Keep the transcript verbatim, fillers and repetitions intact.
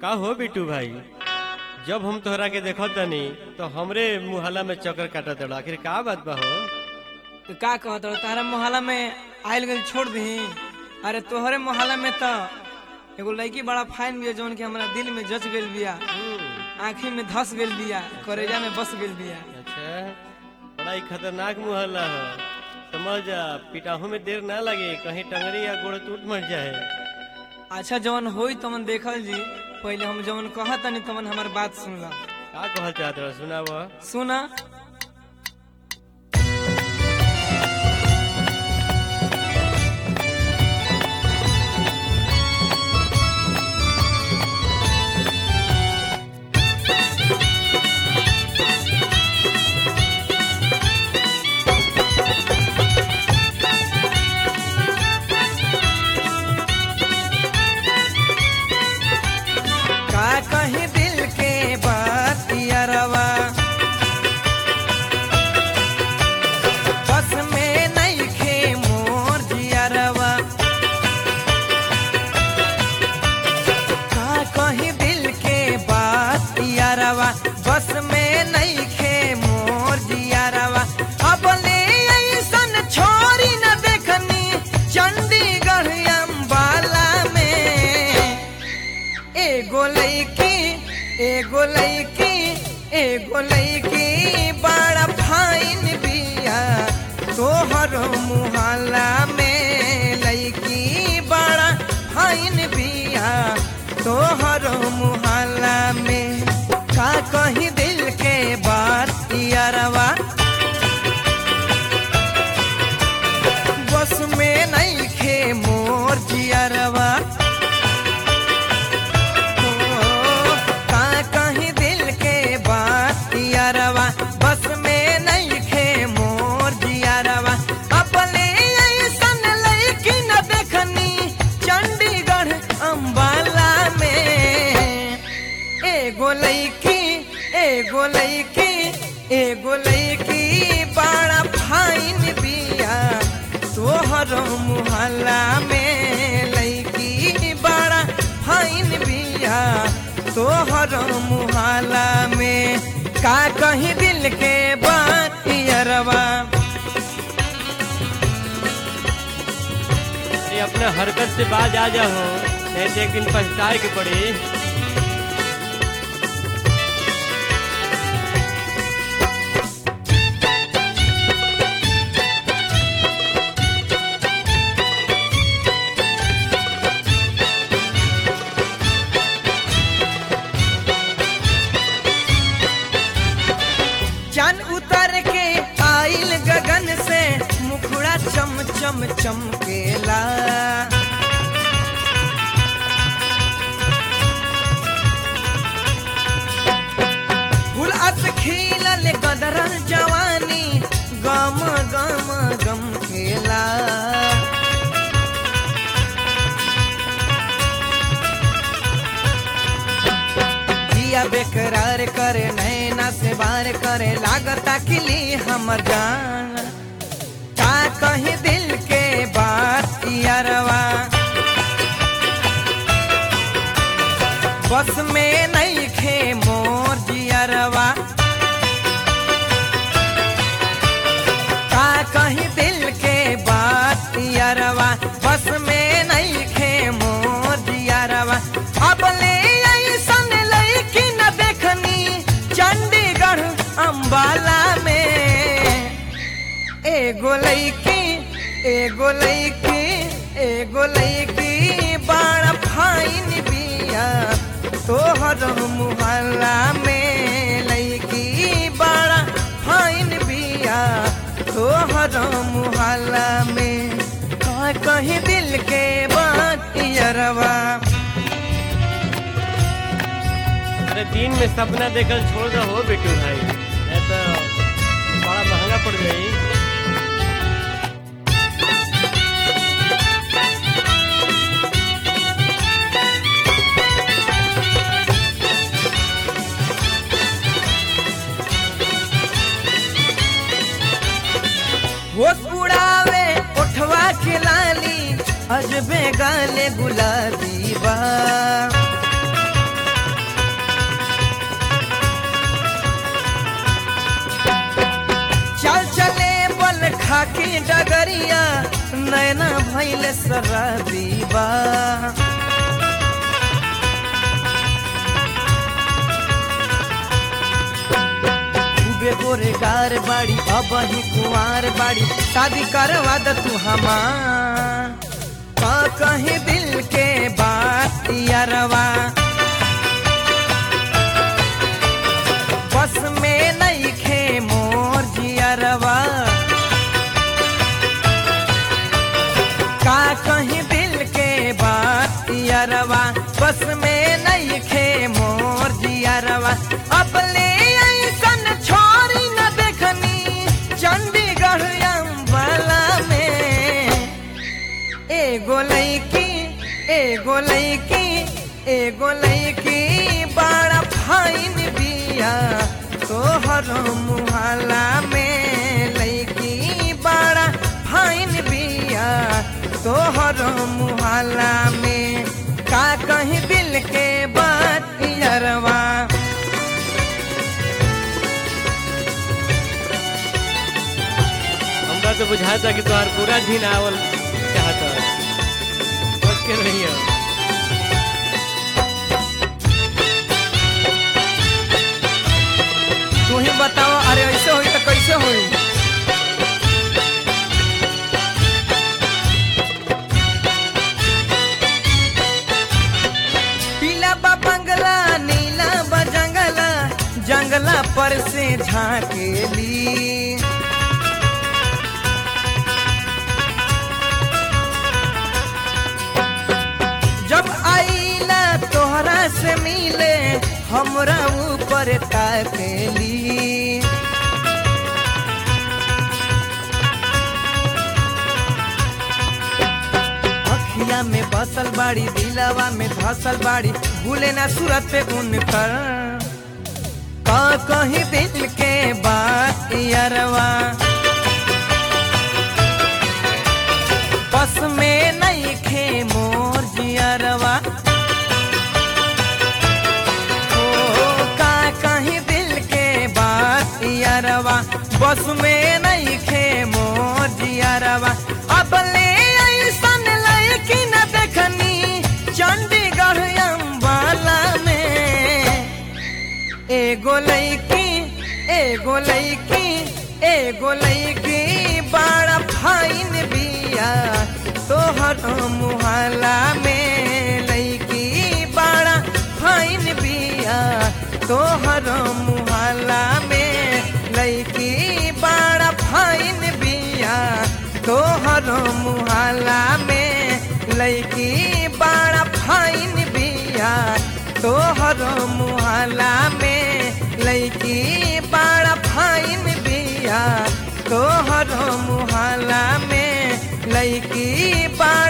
का हो बिट्टू भाई, जब हम तोहरा के देखो तनी तो हमरे मुहल्ला में चक्कर काटत रहो, आखिर का बात बा हो? तो का कहत रहो तारा मोहल्ला में आयल गल छोड़ दी। अरे तोहरे मोहल्ला में तो एगो लड़की बड़ा फाइन बिया जौन के हमरा दिल में जच गइल बिया, आँखी में धस गइल बिया, करेजा में बस गइल बिया। अच्छा, बड़ा ही खतरनाक मुहल्ला हो, समझ जा। पिटाहू में देर ना लगे, कहीं टंगरी या गोड़ टूट मर जाए। अच्छा जवन होई तमन देखल जी, पहले हम जवन कहत तनी तमन हमार बात सुनला। का कहल चाहत रहो, सुनावा। सुना कहीं दिल के बात यारवा, बस में नहीं खे मोर जियरवा। का कहीं दिल के बात यारवा, बस में नहीं खे मोर जियरवा। अब ले ऐसन छोरी न देखनी चंडीगढ़ अम्बाला में। एगो लईकी एगो लईकी एगो लईकी बड़ा फाइन बिया तोहर मुहल्ला में। लईकी बड़ा फाइन बिया तोहर मुहल्ला में। का कहीं दिल के बात यारवा, बस में नहीं खे मोर जियरवा। बस में नहीं खे मोर जियरवा। अपने ऐसन लईकी न देखनी चंडीगढ़ अम्बाला में। एगो लईकी एगो लईकी एगो लईकी बड़ा फाइन बिया तोहर मुहल्ला में। लईकी बड़ा फाइन बिया तोहर मुहल्ला में। का कहीं दिल के बात यारवा, ये अपना हरकत से बाज आ जाओ, नहीं तो एक दिन पछताए के पड़ी। चांद उतर के आइल गगन से मुखड़ा चम चम चमकेला। गुलाब खिलल गदरल जवानी गम गम गम खेला। बेकरार करे नैना से बार करे लागता खिली हमर जान। का कहीं दिल के बात यारवा, बस में नहीं खे मोर जियरवा। का कहीं दिल के बात यारवा, बस में नहीं खे मोर जियरवा। अब ले चंडीगढ़ अम्बाला में। एगो लईकी एगो लईकी एगो लईकी बड़ा फाइन बिया तोहर मुहल्ला में। लईकी बड़ा फाइन बिया तोहर मुहल्ला में। का कहीं दिल के बात यारवा। अरे दिन में सपना देखल छोड़ दो हो बिट्टू भाई, नहीं तो बड़ा महंगा पड़ गई। होश उड़ावे उठवा खिलाली अजबे गाले गुलाबी बा। नजरिया नैना भइले शराबी बा गोरेगार बाड़ी अब ही कुंवार बाड़ी शादी करवा द तू हमार का कहीं दिल के बात यारवा बस में नहीं खे मोर जियरवा का कहीं दिल के बात यारवा बस में नहीं खे मोर जियरवा अब ले चंडीगढ़ अम्बाला में एगो लईकी एगो लईकी एगो लईकी बड़ा फाइन बिया तोहर मुहल्ला में लईकी बड़ा फाइन बिया तोहर मुहल्ला में का कहीं दिल के बात यारवा तो बुझाता कि तुम्हार पूरा दिन आवल चाहता बच के रहिए। तू ही बताओ अरे ऐसे हुई तो कैसे हुई पीला बा बंगला नीला बा जंगला जंगला पर से झांकेली जब आईला तोहरा से मिले हमरा ऊपर ताकेली अखिया में बसल बाड़ी दिलवा में धसल बाड़ी भूले ना सूरत पे उनकर का कहीं दिल के बात यारवा बस में नहीं खे मोर जियरवा ओ का कहीं दिल के बात यारवा बस में नहीं खे मोर जियरवा अब ले ऐसन लईकी न देखनी चंडीगढ़ अम्बाला में एगो लईकी एगो लईकी एगो लईकी बड़ा फाइन बिया तोहर मुहल्ला में लईकी बड़ा फाइन बिया तोहर मुहल्ला में लईकी बड़ा फाइन बिया तोहर मुहल्ला में लईकी बड़ा फाइन बिया तोहर मुहल्ला में लईकी बड़ा फाइन बिया तोहर मुहल्ला में लईकी बा